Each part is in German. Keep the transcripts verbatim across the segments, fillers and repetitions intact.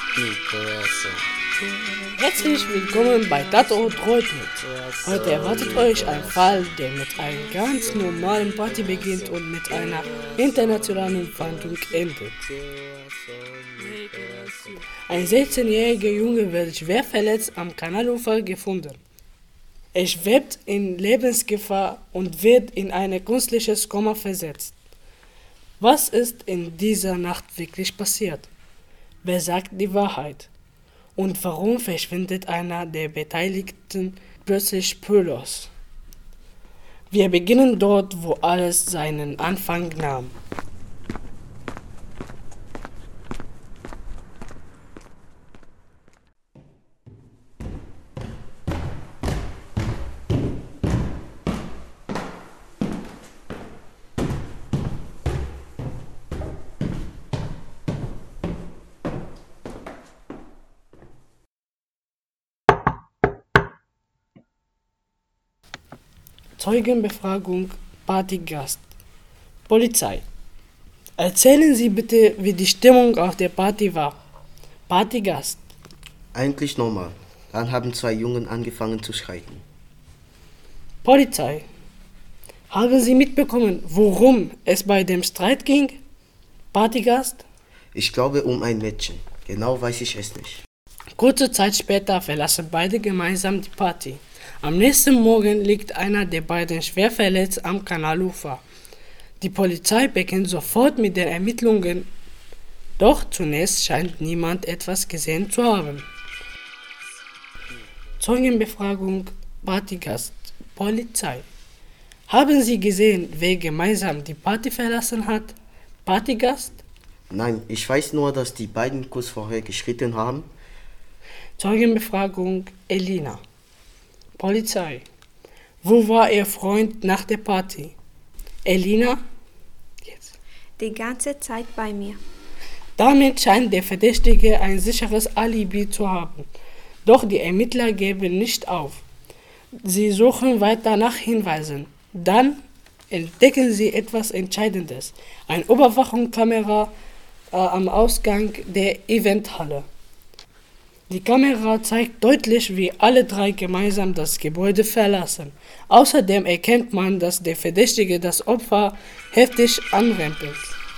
Herzlich willkommen bei Tatort Reutnitz. Heute erwartet euch ein Fall, der mit einer ganz normalen Party beginnt und mit einer internationalen Fahndung endet. Ein sechzehnjähriger Junge wird schwer verletzt am Kanalufer gefunden. Er schwebt in Lebensgefahr und wird in ein künstliches Koma versetzt. Was ist in dieser Nacht wirklich passiert? Wer sagt die Wahrheit? Und warum verschwindet einer der Beteiligten plötzlich spurlos? Wir beginnen dort, wo alles seinen Anfang nahm. Zeugenbefragung, Partygast. Polizei. Erzählen Sie bitte, wie die Stimmung auf der Party war. Partygast. Eigentlich normal. Dann haben zwei Jungen angefangen zu schreien. Polizei. Haben Sie mitbekommen, worum es bei dem Streit ging? Partygast. Ich glaube um ein Mädchen. Genau weiß ich es nicht. Kurze Zeit später verlassen beide gemeinsam die Party. Am nächsten Morgen liegt einer der beiden schwer verletzt am Kanalufer. Die Polizei beginnt sofort mit den Ermittlungen, doch zunächst scheint niemand etwas gesehen zu haben. Zeugenbefragung, Partygast, Polizei. Haben Sie gesehen, wer gemeinsam die Party verlassen hat? Partygast? Nein, ich weiß nur, dass die beiden kurz vorher geschritten haben. Zeugenbefragung, Elina. Polizei. Wo war Ihr Freund nach der Party? Elina? Jetzt. Die ganze Zeit bei mir. Damit scheint der Verdächtige ein sicheres Alibi zu haben. Doch die Ermittler geben nicht auf. Sie suchen weiter nach Hinweisen. Dann entdecken sie etwas Entscheidendes. Eine Überwachungskamera äh, am Ausgang der Eventhalle. Die Kamera zeigt deutlich, wie alle drei gemeinsam das Gebäude verlassen. Außerdem erkennt man, dass der Verdächtige das Opfer heftig anrempelt.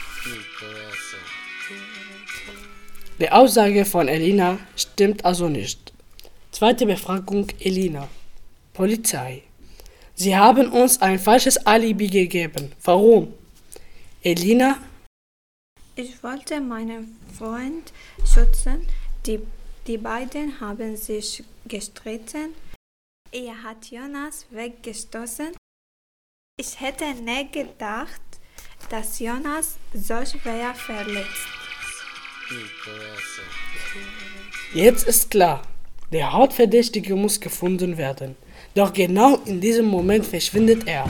Die Aussage von Elina stimmt also nicht. Zweite Befragung, Elina. Polizei. Sie haben uns ein falsches Alibi gegeben. Warum? Elina? Ich wollte meinen Freund schützen. Die Die beiden haben sich gestritten. Er hat Jonas weggestoßen. Ich hätte nie gedacht, dass Jonas so schwer verletzt. Jetzt ist klar, der Hauptverdächtige muss gefunden werden. Doch genau in diesem Moment verschwindet er.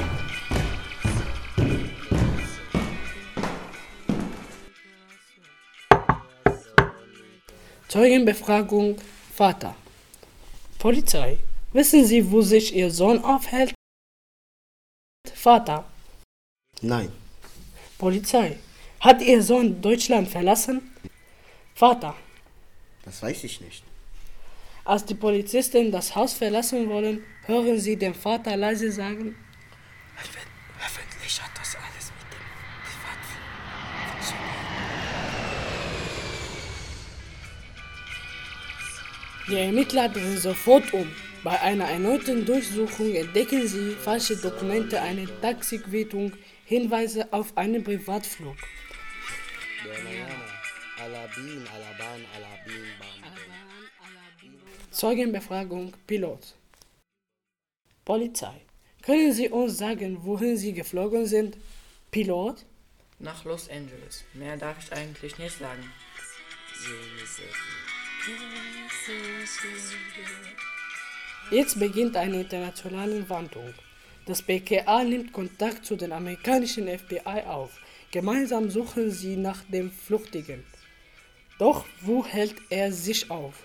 Zeugenbefragung, Vater. Polizei. Wissen Sie, wo sich Ihr Sohn aufhält? Vater. Nein. Polizei. Hat Ihr Sohn Deutschland verlassen? Vater. Das weiß ich nicht. Als die Polizisten das Haus verlassen wollen, hören sie den Vater leise sagen: Hoffentlich hat das alles mit dem Privatfilm funktioniert. Die Ermittler drehen sofort um. Bei einer erneuten Durchsuchung entdecken sie falsche Dokumente, eine Taxiquittung, Hinweise auf einen Privatflug. Zeugenbefragung, Pilot. Polizei. Können Sie uns sagen, wohin Sie geflogen sind? Pilot? Nach Los Angeles. Mehr darf ich eigentlich nicht sagen. Jetzt beginnt eine internationale Wandlung. Das B K A nimmt Kontakt zu den amerikanischen F B I auf. Gemeinsam suchen sie nach dem Flüchtigen. Doch wo hält er sich auf?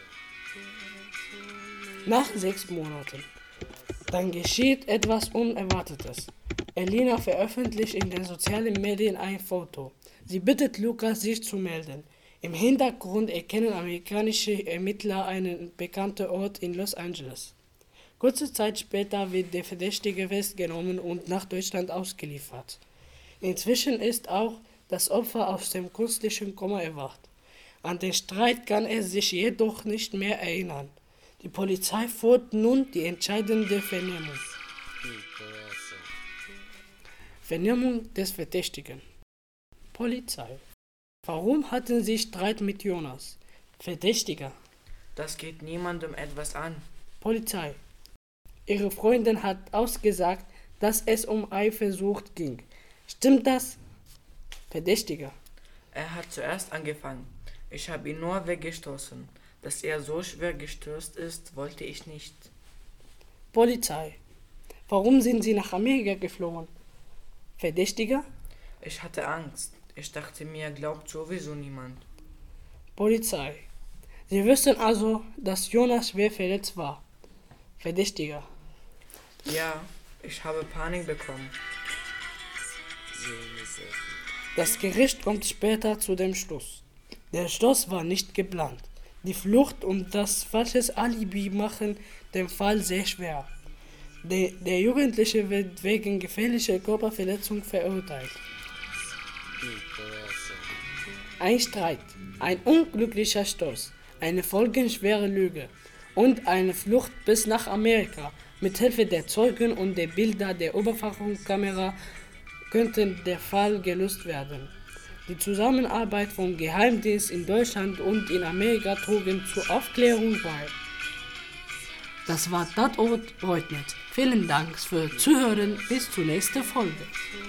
Nach sechs Monaten. Dann geschieht etwas Unerwartetes. Elina veröffentlicht in den sozialen Medien ein Foto. Sie bittet Lukas, sich zu melden. Im Hintergrund erkennen amerikanische Ermittler einen bekannten Ort in Los Angeles. Kurze Zeit später wird der Verdächtige festgenommen und nach Deutschland ausgeliefert. Inzwischen ist auch das Opfer aus dem künstlichen Koma erwacht. An den Streit kann er sich jedoch nicht mehr erinnern. Die Polizei führt nun die entscheidende Vernehmung. Vernehmung des Verdächtigen. Polizei. Warum hatten Sie Streit mit Jonas? Verdächtiger. Das geht niemandem etwas an. Polizei. Ihre Freundin hat ausgesagt, dass es um Eifersucht ging. Stimmt das? Verdächtiger. Er hat zuerst angefangen. Ich habe ihn nur weggestoßen. Dass er so schwer gestürzt ist, wollte ich nicht. Polizei. Warum sind Sie nach Amerika geflohen? Verdächtiger. Ich hatte Angst. Ich dachte mir, glaubt sowieso niemand. Polizei. Sie wussten also, dass Jonas schwer verletzt war. Verdächtiger. Ja, ich habe Panik bekommen. Das Gericht kommt später zu dem Schluss. Der Stoß war nicht geplant. Die Flucht und das falsche Alibi machen den Fall sehr schwer. Der, der Jugendliche wird wegen gefährlicher Körperverletzung verurteilt. Ein Streit, ein unglücklicher Stoß, eine folgenschwere Lüge und eine Flucht bis nach Amerika. Mithilfe der Zeugen und der Bilder der Überwachungskamera könnte der Fall gelöst werden. Die Zusammenarbeit vom Geheimdienst in Deutschland und in Amerika trugen zur Aufklärung bei. Das war Tatort Reutnet. Vielen Dank fürs Zuhören. Bis zur nächsten Folge.